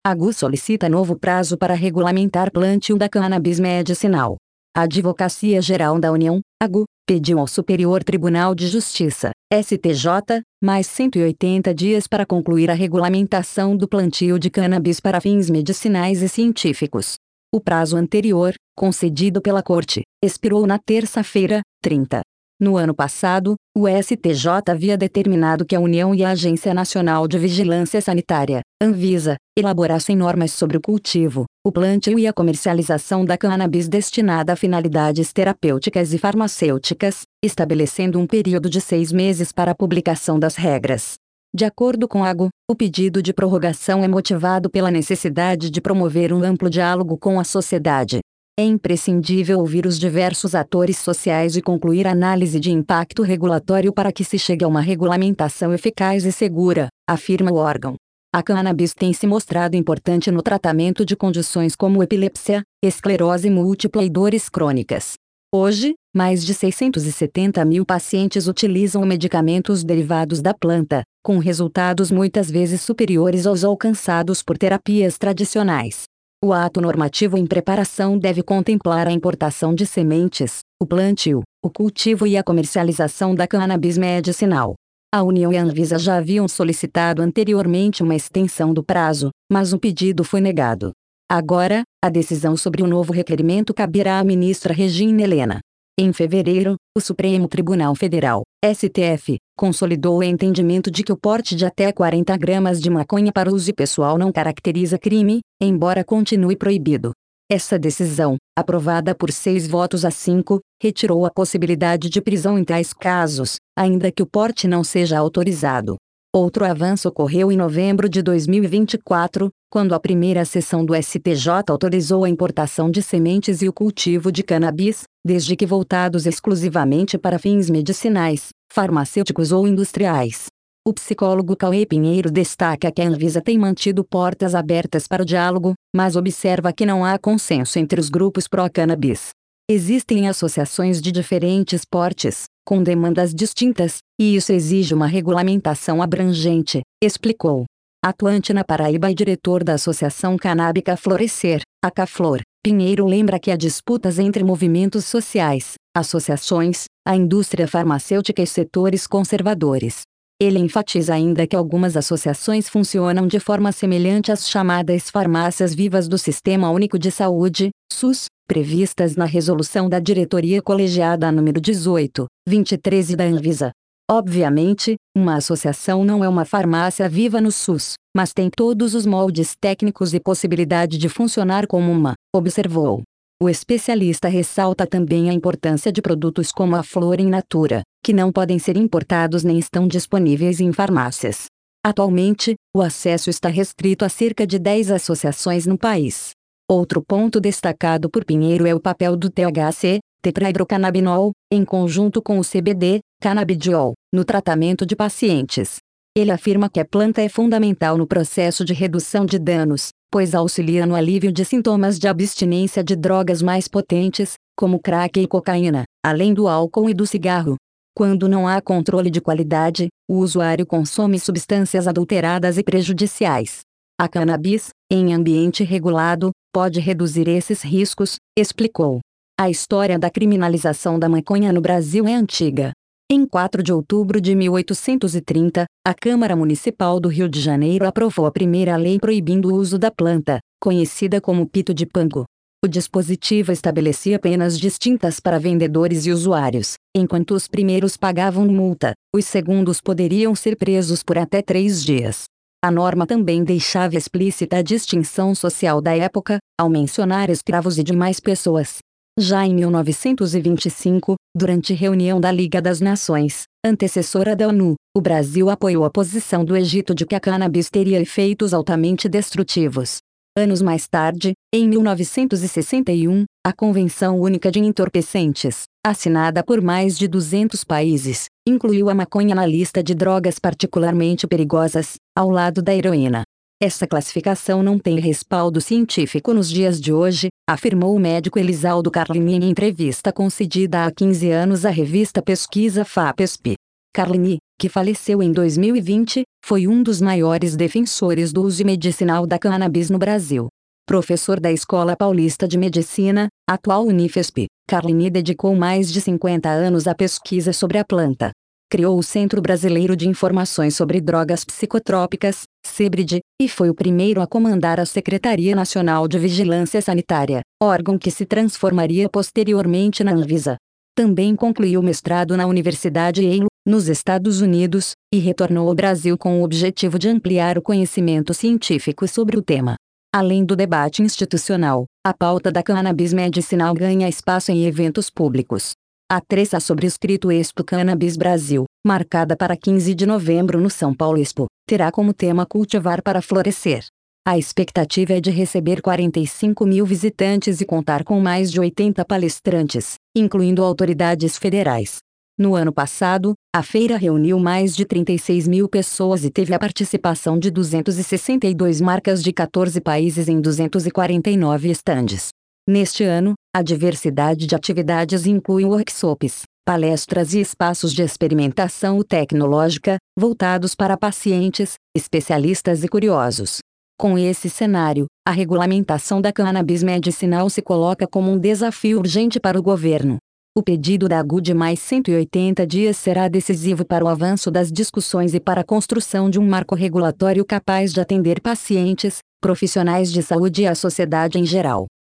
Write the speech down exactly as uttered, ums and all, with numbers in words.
A G U solicita novo prazo para regulamentar plantio da cannabis medicinal. A Advocacia Geral da União, A G U, pediu ao Superior Tribunal de Justiça, S T J, mais cento e oitenta dias para concluir a regulamentação do plantio de cannabis para fins medicinais e científicos. O prazo anterior, concedido pela Corte, expirou na terça-feira, trinta. No ano passado, o S T J havia determinado que a União e a Agência Nacional de Vigilância Sanitária, Anvisa, elaborassem normas sobre o cultivo, o plantio e a comercialização da cannabis destinada a finalidades terapêuticas e farmacêuticas, estabelecendo um período de seis meses para a publicação das regras. De acordo com a A G U, o pedido de prorrogação é motivado pela necessidade de promover um amplo diálogo com a sociedade. É imprescindível ouvir os diversos atores sociais e concluir a análise de impacto regulatório para que se chegue a uma regulamentação eficaz e segura, afirma o órgão. A cannabis tem se mostrado importante no tratamento de condições como epilepsia, esclerose múltipla e dores crônicas. Hoje, mais de seiscentos e setenta mil pacientes utilizam medicamentos derivados da planta, com resultados muitas vezes superiores aos alcançados por terapias tradicionais. O ato normativo em preparação deve contemplar a importação de sementes, o plantio, o cultivo e a comercialização da cannabis medicinal. A União e a Anvisa já haviam solicitado anteriormente uma extensão do prazo, mas o pedido foi negado. Agora, a decisão sobre o novo requerimento caberá à ministra Regina Helena. Em fevereiro, o Supremo Tribunal Federal, S T F, consolidou o entendimento de que o porte de até quarenta gramas de maconha para uso pessoal não caracteriza crime, embora continue proibido. Essa decisão, aprovada por seis votos a cinco, retirou a possibilidade de prisão em tais casos, ainda que o porte não seja autorizado. Outro avanço ocorreu em novembro de dois mil e vinte e quatro, quando a primeira sessão do S T J autorizou a importação de sementes e o cultivo de cannabis, desde que voltados exclusivamente para fins medicinais, farmacêuticos ou industriais. O psicólogo Cauê Pinheiro destaca que a Anvisa tem mantido portas abertas para o diálogo, mas observa que não há consenso entre os grupos pró-cannabis. Existem associações de diferentes portes, com demandas distintas, e isso exige uma regulamentação abrangente, explicou. Atuante na Paraíba e diretor da Associação Canábica Florescer, a Caflor, Pinheiro lembra que há disputas entre movimentos sociais, associações, a indústria farmacêutica e setores conservadores. Ele enfatiza ainda que algumas associações funcionam de forma semelhante às chamadas farmácias vivas do Sistema Único de Saúde, SUS, previstas na resolução da Diretoria Colegiada número dezoito, vinte e treze da Anvisa. Obviamente, uma associação não é uma farmácia viva no SUS, mas tem todos os moldes técnicos e possibilidade de funcionar como uma, observou. O especialista ressalta também a importância de produtos como a Flor in Natura, que não podem ser importados nem estão disponíveis em farmácias. Atualmente, o acesso está restrito a cerca de dez associações no país. Outro ponto destacado por Pinheiro é o papel do T H C, tetrahidrocannabinol, em conjunto com o C B D, canabidiol, no tratamento de pacientes. Ele afirma que a planta é fundamental no processo de redução de danos, pois auxilia no alívio de sintomas de abstinência de drogas mais potentes, como crack e cocaína, além do álcool e do cigarro. Quando não há controle de qualidade, o usuário consome substâncias adulteradas e prejudiciais. A cannabis, em ambiente regulado, pode reduzir esses riscos, explicou. A história da criminalização da maconha no Brasil é antiga. Em quatro de outubro de mil oitocentos e trinta, a Câmara Municipal do Rio de Janeiro aprovou a primeira lei proibindo o uso da planta, conhecida como pito de pango. O dispositivo estabelecia penas distintas para vendedores e usuários. Enquanto os primeiros pagavam multa, os segundos poderiam ser presos por até três dias. A norma também deixava explícita a distinção social da época, ao mencionar escravos e demais pessoas. Já em mil novecentos e vinte e cinco, durante reunião da Liga das Nações, antecessora da ONU, o Brasil apoiou a posição do Egito de que a cannabis teria efeitos altamente destrutivos. Anos mais tarde, em mil novecentos e sessenta e um, a Convenção Única de Entorpecentes, assinada por mais de duzentos países, incluiu a maconha na lista de drogas particularmente perigosas, ao lado da heroína. Essa classificação não tem respaldo científico nos dias de hoje, afirmou o médico Elisaldo Carlini em entrevista concedida há quinze anos à revista Pesquisa FAPESP. Carlini, que faleceu em dois mil e vinte, foi um dos maiores defensores do uso medicinal da cannabis no Brasil. Professor da Escola Paulista de Medicina, atual Unifesp, Carlini dedicou mais de cinquenta anos à pesquisa sobre a planta. Criou o Centro Brasileiro de Informações sobre Drogas Psicotrópicas, CEBRID, e foi o primeiro a comandar a Secretaria Nacional de Vigilância Sanitária, órgão que se transformaria posteriormente na Anvisa. Também concluiu mestrado na Universidade Yale, nos Estados Unidos, e retornou ao Brasil com o objetivo de ampliar o conhecimento científico sobre o tema. Além do debate institucional, a pauta da cannabis medicinal ganha espaço em eventos públicos. A terça sobre o escrito Expo Cannabis Brasil, marcada para quinze de novembro no São Paulo Expo, terá como tema Cultivar para Florescer. A expectativa é de receber quarenta e cinco mil visitantes e contar com mais de oitenta palestrantes, incluindo autoridades federais. No ano passado, a feira reuniu mais de trinta e seis mil pessoas e teve a participação de duzentas e sessenta e duas marcas de quatorze países em duzentos e quarenta e nove estandes. Neste ano, a diversidade de atividades inclui workshops, palestras e espaços de experimentação tecnológica, voltados para pacientes, especialistas e curiosos. Com esse cenário, a regulamentação da cannabis medicinal se coloca como um desafio urgente para o governo. O pedido da A G U de mais cento e oitenta dias será decisivo para o avanço das discussões e para a construção de um marco regulatório capaz de atender pacientes, profissionais de saúde e a sociedade em geral.